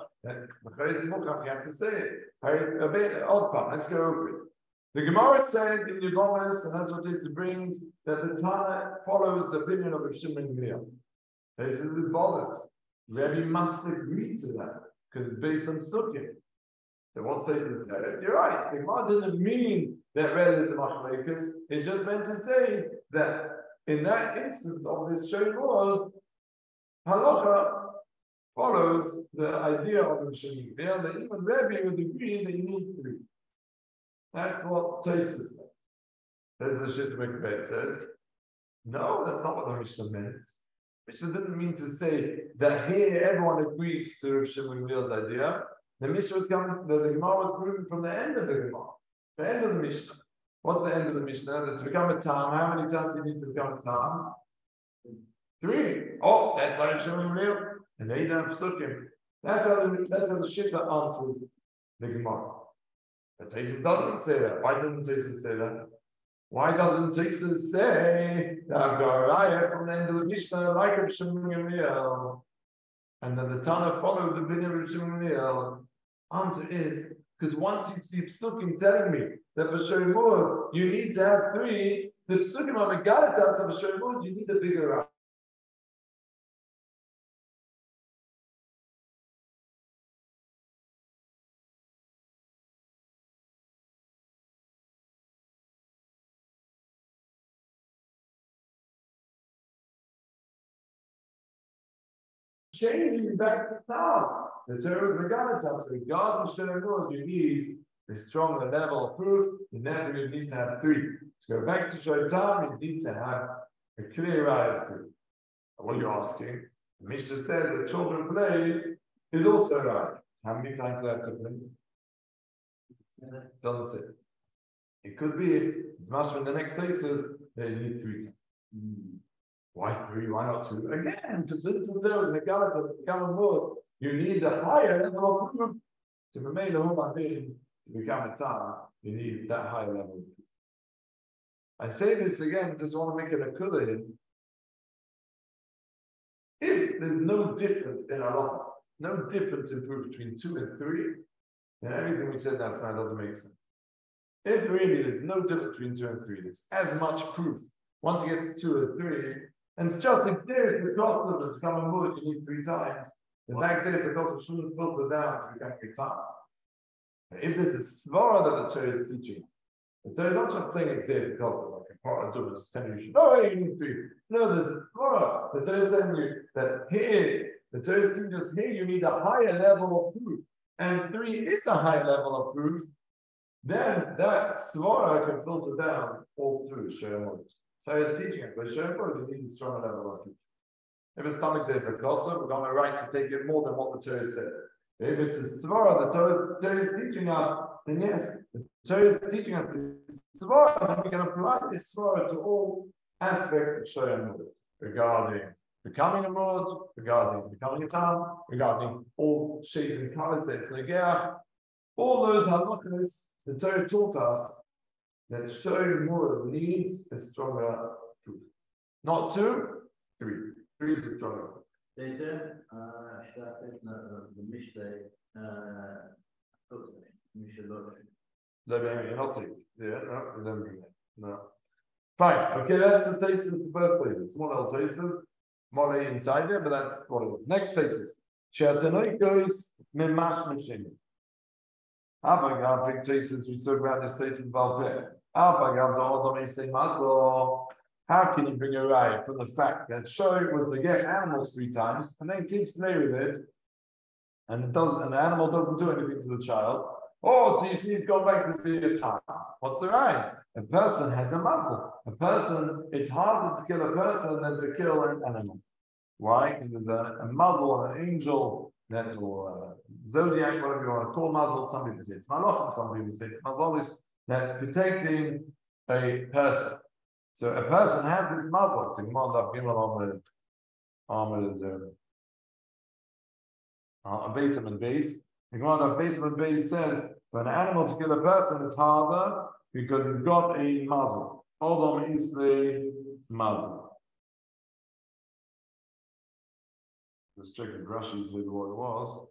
You have to say it. A bit odd part. Let's go over it. The Gemara said in Yevamos, and that's what Tosfos brings, that the Tana follows the opinion of Rav Shimon Gamliel. Tosfos is bothered. Rebbe must agree to that because it's based on Sukkim. So what's Tosfos said? You're right. The Gemara doesn't mean that Rebbe is a machlekes. It just meant to say that in that instance of this Shoymur, halacha follows the idea of the Shemini. That even Rebbe would agree that you need three. That's what Tosfos says. There's the Shit Mikveh says. No, that's not what the Mishnah meant. Mishnah didn't mean to say that here everyone agrees to Rav Shimon Gamliel's idea. The Mishnah was coming, the, the Gemara was proving from the end of the Gemara, the end of the Mishnah. What's the end of the Mishnah? That to become a tam, how many times do you need to become a tam? Three. Oh, that's how Rav Shimon Gamliel. And they don't have Sukkim. That's how the that's how the Shitta answers the Gemara. But Tosfos doesn't say that. Why doesn't Tosfos say that? Why doesn't Tosfos say that I've got a raya from the end of the Mishnah like Rav Shimon Gamliel, and then the Tana followed the opinion of Rav Shimon Gamliel? Answer is Because once you see Psukim telling me that for Shemur, you need to have three, the Psukim are Megalit out of Shemur, you need a bigger house. Changing back to Tav. The Torah is Megalit, so God and Shemur, you need a stronger level of proof, and therefore you need to have three. To go back to Shotam, you need to have a clear eye of proof. What are you asking? The Mishnah says that children play is also right. How many times do they have to play? Doesn't say. It could be, much in the next cases, they need three times. Mm. Why three? Why not two? Again, because it's a third, the Galata, the Galamud, you need a higher level of proof. To remain a human being, to become a Tam, you need that higher level of proof. I say this again, just want to make it a kula here. If there's no difference in Allah, no difference in proof between two and three, then everything we said outside doesn't make sense. If really there's no difference between two and three, there's as much proof. Once you get to two and three, and it's just experience the cost of it to come on board, you need three times. The next day, the cost shouldn't filter down to become three times. If there's a svara that the Torah is teaching, the Torah is not just saying it's there to cost like a part of the Torah, telling you, no, you need three. No, there's a svara. The Torah is telling you that here, the Torah is teaching us here, you need a higher level of proof. And three is a high level of proof. Then that svara can filter down all through Shemot. So he's teaching it, but Shemot, you need a stronger level of proof. If a stomach says a kosa, we're going to right to take it more than what the Torah said. If it's a svara, the Torah, the Torah is teaching us, then yes, the Torah is teaching us this svara, and we can apply this svara to all aspects of Shemot, regarding becoming a mod, regarding becoming a tam, regarding all shapes and colors, that's negah. All those halachas, the Torah taught us that Shemot needs a stronger proof. Not two, three. Three is a stronger proof. Later, uh, started the Mishnah, uh, Mishnah. You're not taking it. Yeah, no, you don't bring it. No. Fine. Okay, that's the taste of the both places. Small little taste of more inside there, but that's what it is. Next taste. Sheatanoi goes memash machine. Avagav, big tastes, we spoke about this taste in Valpeh. Avagav, the Odom is saying, how can you bring a right from the fact that Shoy was to get animals three times, and then kids play with it, and it doesn't, and the animal doesn't do anything to the child? Oh, so you see, it's gone back to be a time. What's the right? A person has a muzzle. A person, it's harder to kill a person than to kill an animal. Why? Because a, a muzzle, an angel, that's or uh, zodiac, whatever you want to call muzzle. Some people say it's malachim, some people say it's mazolis. That's protecting a person. So a person has his muzzle to command up Gimel on the armored uh, basement base. The command of basement base said for an animal to kill a person it's harder because he's got a muzzle. Odom is the muzzle. Let's check if Rashi said what it was.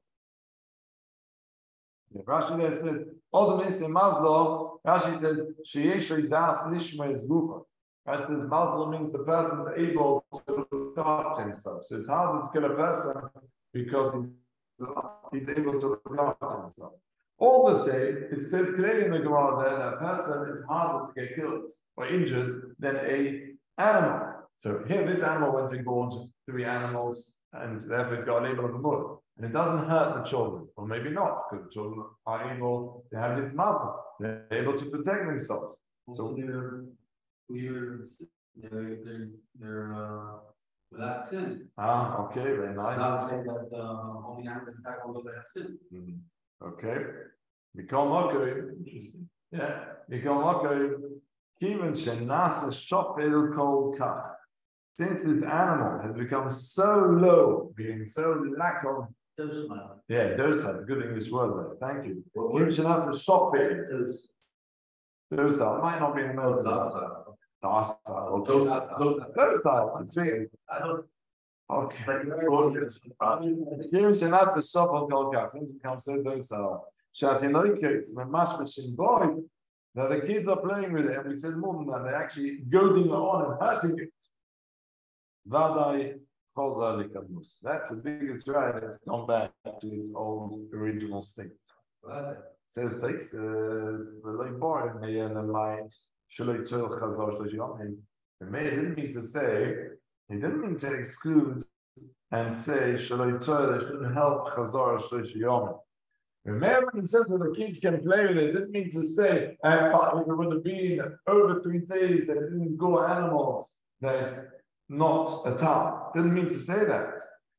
Yeah, Rashi there said Odom is the muzzle. Rashi said Sheyesh das Lishma is Gufa. Rashi says muzzle means the person is able to look after himself. So it's harder to kill a person because he's, he's able to look after himself. All the same, it says clearly in the Gemara that a person is harder to get killed or injured than a animal. So here, this animal went and gorged three animals, and therefore it's got a label of a mud. And it doesn't hurt the children, or maybe not, because the children are able to have this muzzle. They're able to protect themselves. Also, so they're weird, they're, they're, they're uh, without sin. Ah, okay, very nice. Not saying that uh, only animals attack all those that have sin. Mm-hmm. Okay. Mikol Mokoi, interesting. Yeah. Mikol Mokoi, Kivan Shenasa Shopel Kol Kach. Since this animal has become so low, being so lack of docile. Yeah, docile, good English word there. Thank you. Kivan Shenasa Shopel. Docile. It might not be in the middle. Docile. Docile. Docile. Docile. I don't. Okay. Given Shenat the Shopel Kol Kach, since it becomes so docile, Shatinoikes, the mashmashim boy, that the kids are playing with it, and we said more than that, they're actually goading on and hurting it. Vadai Chozalikamus. That's the biggest right, it's gone back to its old original state. Says this, the like born may in the light, Shalai Tul Chazar Shloshiyom. The mayor didn't mean to say, he didn't mean to exclude and say Shalai Tul, they shouldn't help Chazar Shloshiyom. Remember, when he says that the kids can play with it, it didn't mean to say, and if it would have been over three days and it didn't go animals, that it's not a time. Didn't mean to say that.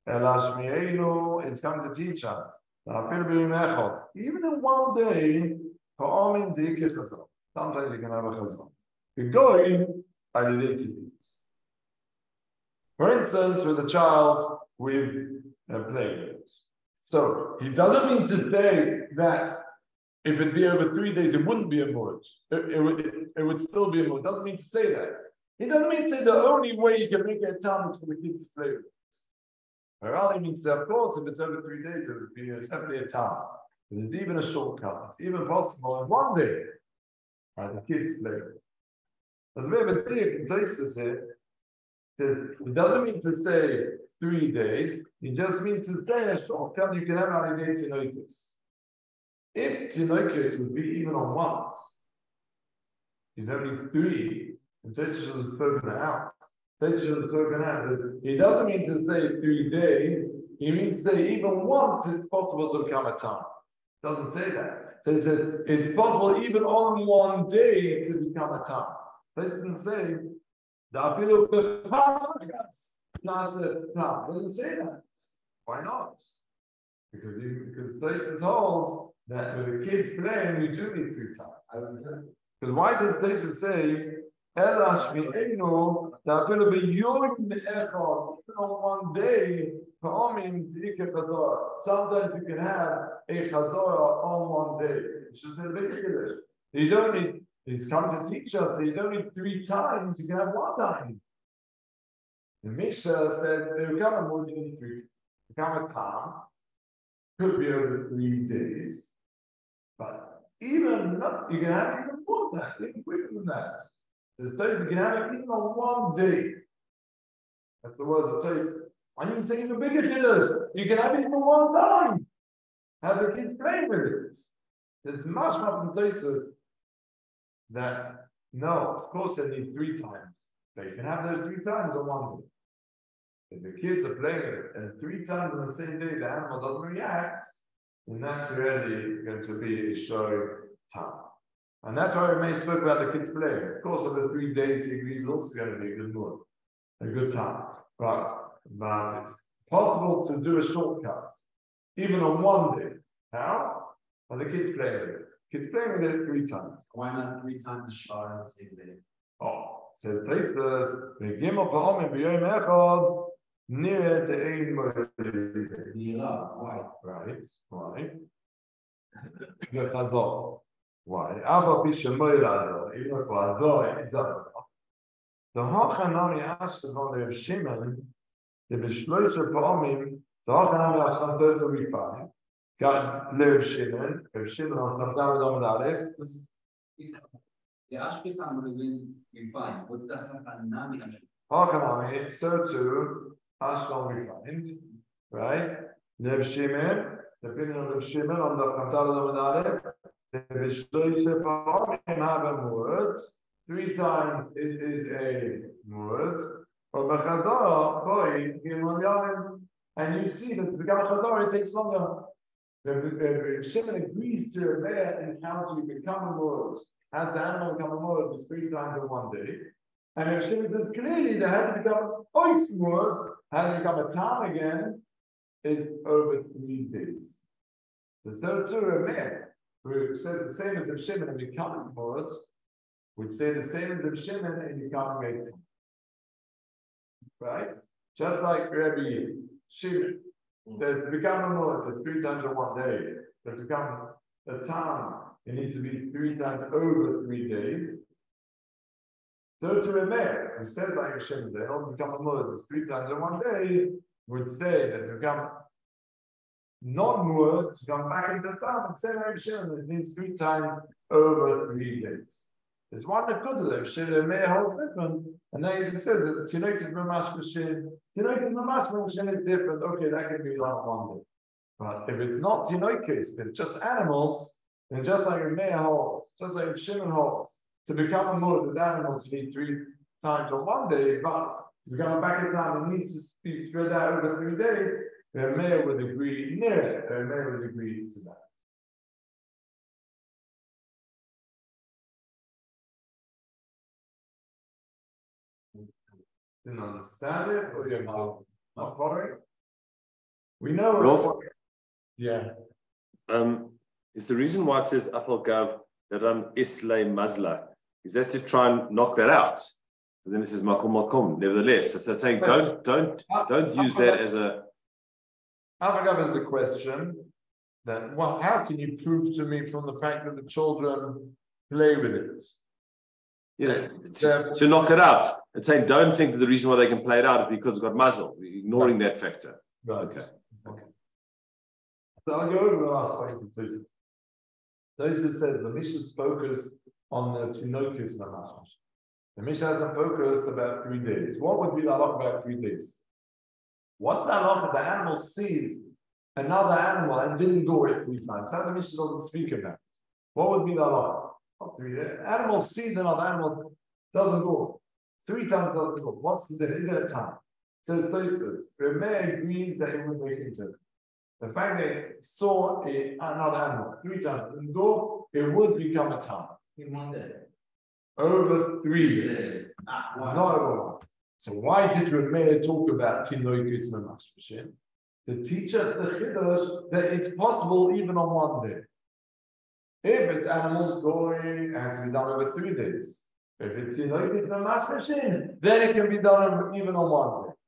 It's come to teach us. Even in one day, sometimes you can have a chazon. You go in, I did it to use. For instance, with a child with a play. So he doesn't mean to say that if it'd be over three days, it wouldn't be a murj. It, it, would, it, it would still be a murj. Doesn't mean to say that. He doesn't mean to say the only way you can make a time is for the kids to play with it. Rather means that, of course, if it's over three days, it would be a, definitely a time. But there's even a shortcut. It's even possible in one day. Right, the kids play with it. There's a bit of a trick in Tosfos here. It doesn't mean to say three days. It just means to say a shortcut. You can have an idea to notice. If Tinoikos would be even on once, he's only three, and Tosfos has spoken out. Tosfos has spoken out that he doesn't mean to say three days, he means to say even once it's possible to become a time. Doesn't say that. So he says it's possible even on one day to become a time. Doesn't say that doesn't say that. Why not? Because you, because Tosfos holds that with the kids playing, we do need three times. Because why does Tosfos say Elash mi'enu that will be yom echad on one day? Sometimes you can have a chazorah on one day. Which is a bit English. You don't need. He's come to teach us that you don't need three times. You can have one time. The Mishnah said they become a more than three. Become a time. Could be over three days. But even not, you can have even more than that, even quicker than that. There's days you can have it even on one day. That's the words of Tosfos. I need to say even bigger killers. You can have it even one time. Have the kids playing with it. There's much more from Tosfos that no, of course they need three times. But you can have those three times on one day. If the kids are playing with it and three times on the same day the animal doesn't react, then that's really going to be a show time. And that's why we may spoke about the kids playing. Of course, over three days, he agrees also going to be a good mood, a good time. Right. But it's possible to do a shortcut, even on one day. How? Well, the kids playing with it. Kids playing with it three times. Why not three times shot on the same day? Oh, says Tosfos, the Gimel Pa'amim b'yom echad near the ein moed. Why? Right, right. The Chazal. Why? Ava pishamoy rado, even if rado it doesn't. The Hachanami asked on the Shimon, the Bishloisha Pa'amim, the Hachanami asked on third we find. Got Lev Shimon, Lev Shimon on Chavdal Dom Aleph. The Ashkenazi would win. We find. What's the Hachanami Ashkenazi? Hachanami, so too, Ashkelon we find, right? Lev Shimon, the opinion of Lev Shimon on the Chavdal Dom Aleph. The Bishloisha Pa'amim have a word. Three times it is a word. But the Chazar, boy, and you see that to become a Chazar, it takes longer. The Shimon agrees to a there and how to become a word. Has the animal become a word just three times in one day? And if Shimon says clearly they had to become ois word, had to become a time again, is over three days. The third two are there, who says the same as if Shimon and becoming words, would say the same as if Shimon and becoming a time. Right? Just like Rabbi Shimon. There's to become a word, there's three times in one day. But to become a time, it needs to be three times over three days. So to Remeir, who says like a Shimon, they don't become a word, there's three times in one day, would say that to become non-word to come back into the town and say Reb Shimon, it means three times over three days. There's one that could do that, Shimon may hold different, and then he says that Tinoik is Mamash B'Shin, Tinoik is Mamash B'Shin is different, okay, that can be like one day. But if it's not Tinoik case, if it's just animals, then just like Meir holds, just like Shimon holds, to become a mud with animals, you need three times on one day, but to become back in time, it needs to be spread out over three days. The mayor would agree near it, the mayor would agree to that. Didn't understand it, or you're not, not following? We know. Rolf? Yeah. Um, is the reason why it says Afal Gav that I'm Islay Mazla? Is that to try and knock that out? And then it says Makom Makom. Nevertheless, it's that's saying don't don't don't use that as a. Afal Gav is a question. That well, how can you prove to me from the fact that the children play with it? Yeah, to, to knock it out. It's saying don't think that the reason why they can play it out is because it's got muzzle. Ignoring right. that factor. Right. Okay. Okay. So I'll go over the last point. Those who said the Mishnah's focused on the Tinokis Mamash. The Mishnah hasn't focused about three days. What would be the halakha about three days? What's the halakha if the animal sees another animal and didn't go it three times? How the Mishnah doesn't speak of that? What would be the halakha? Three days. Animal sees another animal, doesn't go. Three times doesn't go. What's the difference? Is it a time? It says Tosfos. Rameir agrees that it would make interest. The fact that it saw a, another animal three times didn't go, it would become a time. In one day. Over three days. Ah, not over one. So why did Rameir talk about Tinoikis Mamash B'Shin? To teach us the chiddush that it's possible even on one day. If it's animals going, it has to be done over three days. If it's Tinoikis Mamash B'Shin, then it can be done even on one day.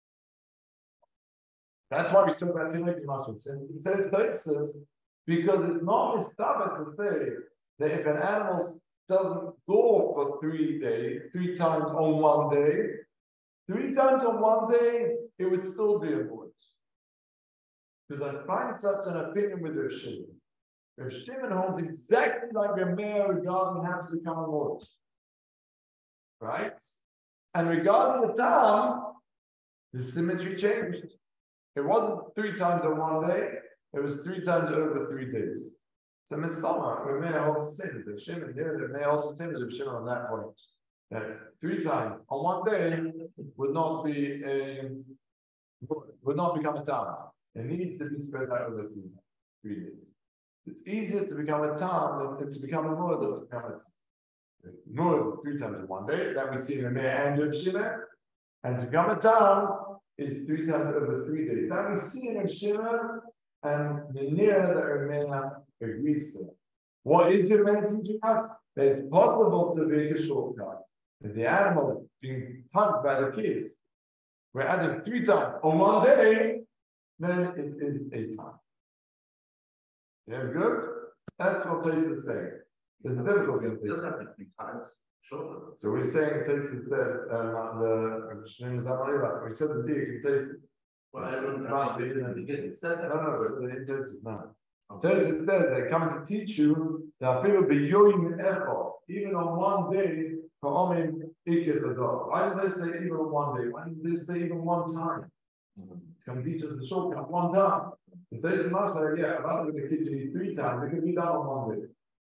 That's why we spoke about Tinoikis Mamash B'Shin. It says Tosfos because it's not mistaken to say that if an animal doesn't go for three days, three times on one day, three times on one day, it would still be a void. Because I find such an opinion with Rav Shimon. Rav Shimon holds exactly like Rameir regarding how to become a void. Right? And regarding the time, the symmetry changed. It wasn't three times on one day, it was three times over three days. So Mistama, Rameir holds the same as Shimon here, Rameir holds the same as Shimon on that point. That three times on one day would not be a would not become a town. It needs to be spread out over three, three days. It's easier to become a town than to become a mur than to become a town. Mur three times in one day, that we see in Rameir and Rav Shimon. And to become a town is three times over three days. That we see in Rav Shimon and the near that Rameir agrees to. What is Rameir teaching us? That it's possible to make a shortcut. If the animal being tugged by the kids, we're adding three times on one day, then it is a time. Yeah, good? That's what Tosfos is saying. There's a difficulty in it doesn't have to be times. Sure. So we're saying Tosfos said, um, the we said the deal in Tosfos. Well, I don't know. No, no, so the Tosfos, no. Tosfos said they're coming to teach you that people be yoim echo, even on one day. Why did they say even on one day? Why did they say even one time? It's going to teach us the shortcut one time. If there's a master, yeah, rather than the kids need three times, it can be done on one day.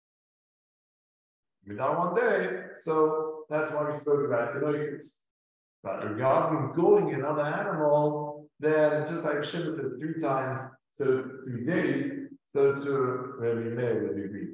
Be done one day, so that's why we spoke about Tinoikis. But regarding going another animal, then just like Shimon said three times, so three days, so to Rabbi Meir will be agreed.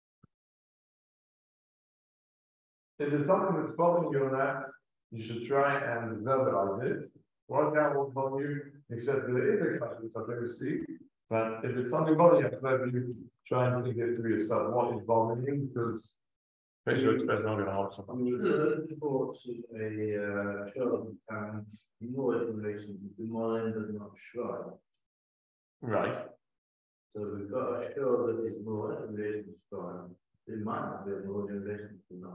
If there's something that's bothering you on that, you should try and verbalize it. Right now won't bother you, except that there is a question which I don't speak. But if it's something bothering you, you try and think it through yourself. What is bothering you? Because facial expression not going to help someone. Thought a show and more information to more than does not shrine. Right. So we've got a show that is more information to shrine. It might not be more information to not.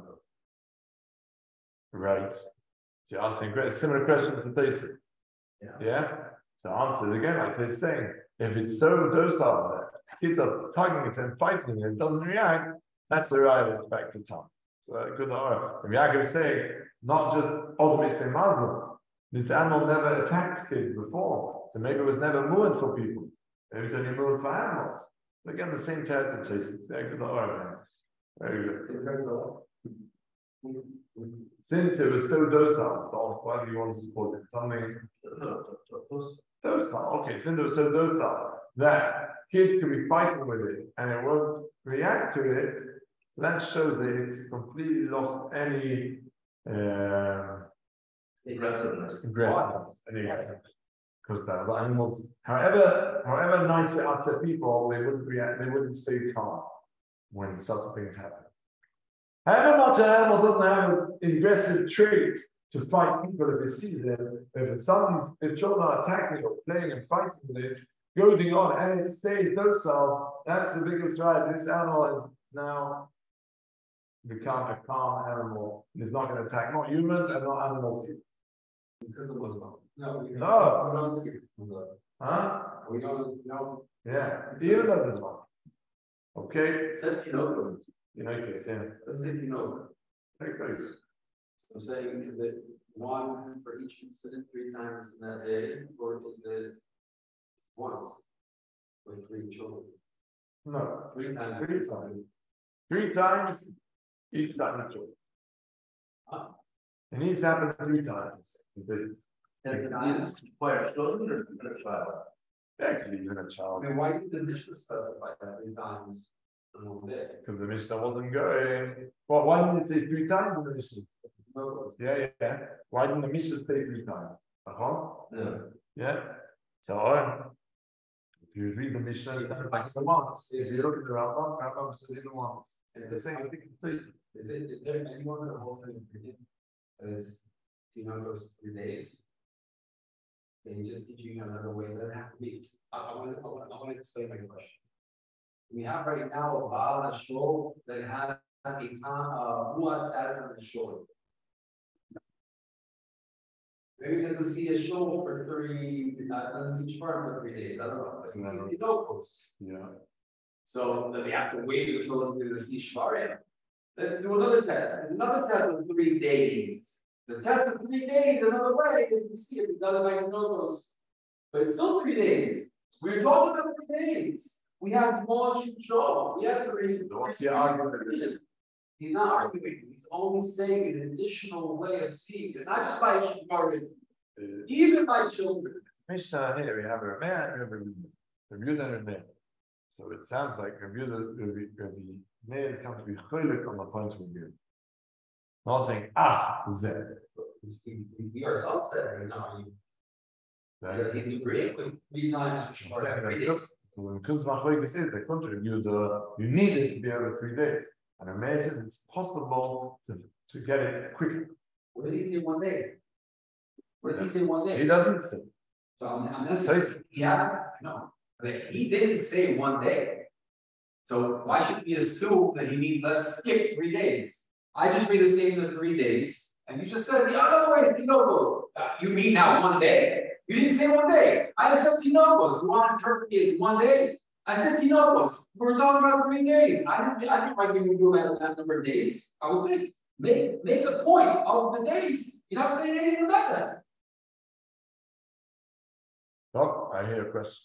Right. You're asking a similar question to Tosfos. Yeah. Yeah. So answer again, like they're saying, if it's so docile, kids are tugging it and fighting it, it doesn't react, that's the right, it's back to time. So good order. And Yaakov is saying, not just Odom Muslim. This animal never attacked kids before, so maybe it was never moved for people. Maybe it's only moved for animals. So again, the same territory chases. Very good order. Very good. Since it was so docile, why do you want to support it? Something docile. Okay, since it was so docile that kids can be fighting with it and it won't react to it, that shows that it's completely lost any uh, Aggressiveness. aggressiveness. Because the animals, however, however nice they are to people, they wouldn't react, they wouldn't stay calm when such things happen. However much an animal doesn't have an aggressive trait to fight people if it sees them, if somebody's, if children are attacking or playing and fighting with it, goading on, and it stays docile, that's the biggest right. This animal has now become a calm animal. It's not going to attack not humans and not animals either. Because of Muslim. No, we No. don't see it. Huh? We don't know. Yeah, even though this one. Okay, It says Pinocchio. you know, you see, Let's say Pinocchio. very close. So saying, is it one for each incident three times in that day, or is it once with three children? No, Three times. three times. Three times each time you choose. Huh? It needs to happen three times. Does it require children or a child? Actually, even a child. I mean, why did the Mishnah specify that three times in one day? Because the Mishnah wasn't going. Well, why didn't it say three times in the Mishnah? No. Yeah, yeah, yeah. Why didn't the Mishnah say three times? Uh-huh. Yeah. Yeah. So, uh, if you read the Mishnah, it's like the once. If you look at the Rambam, Rambam says even once. It's the same, I think it's three. Is it, is there anyone that holds an opinion that is, you know, those three days? And he's just teaching you another way that have to be. I, I want to, I want, I want to explain my question. We have right now a Baal HaShol that has a time, uh, Muad status on the shore. Maybe he doesn't see a show for three, uh, doesn't see Shvar for three days, I don't know. But No. he knows. Yeah. So does he have to wait until the see Shvarim? Let's do another test. There's another test of three days. The test of three days, another way is to see if it doesn't make logos. But it's still three days. We're talking about three days. We have Mosh and Shaw. We have three. What's the argument? He's not arguing. He's only saying an additional way of seeing it, not just by Shvarim, even by children. Mishnah here, we have a man, we have a Rebuda and a Meir. So it sounds like Rebuda, the Meir is coming to be cholik on the point of view. Not saying, ah, zeh. We ourselves said, no, you. Because he's agreeing with three times for three days. So when Kuz Machloikis is the contrary, you the you need it to be over three days. And a Meir says it's possible to, to get it quicker. What does he say one day? What does he say one day? He doesn't say. So I'm, I'm not saying, yeah, no, but he didn't say one day. So why should we assume that he means let's skip three days? I just made a statement of three days, and you just said the other way is Tinogos. Uh, you mean now one day? You didn't say one day. I just said Tinogos. You want to interpret it as one day? I said Tinogos. We're talking about three days. I didn't. I think I can do that, that number of days. I would think make make a point of the days. You're not saying anything about that. Oh, I hear a question.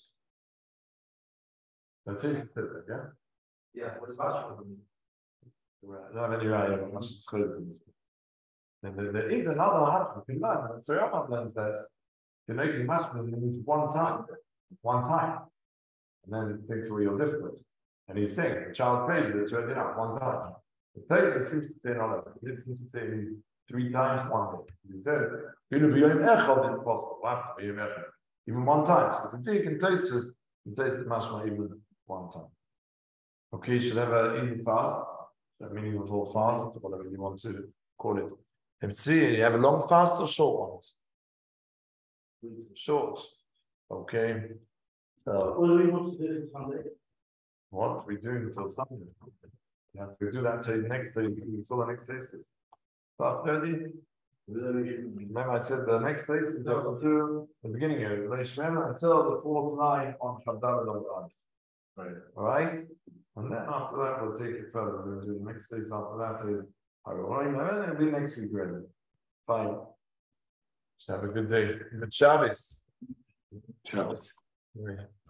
That is it, yeah? Yeah. What is Vasher? Right. No, any right, I must just close this. And there, there is another halach you can learn. And so Rambam learns that to make a mashman means one time, one time, and then it takes away your difficult. And he's saying the child prays it, it's already out one time. The Tosfos seems to say another. It seems to say three times one day. He says, "Even it's possible. Even one time." So the Dik and Tosfos, you taste the mashma even one time. Okay, you should have an easy fast. That meaning of all fast, whatever you want to call it. M three, you have a long fast or short ones? Short. Okay. So What do we want to do for Sunday? what we doing until Sunday? You have to do that till the next day. You saw the next day. Start thirty. Remember, I said the next place is up to the beginning of it, remember, until the fourth line on Shabbat al Right. All right, and then after that, we'll take it further. We'll do the next place after that is Haroim, and then it'll be next week, really. Fine. Just have a good day. Good Shabbos. Shabbos. Yeah.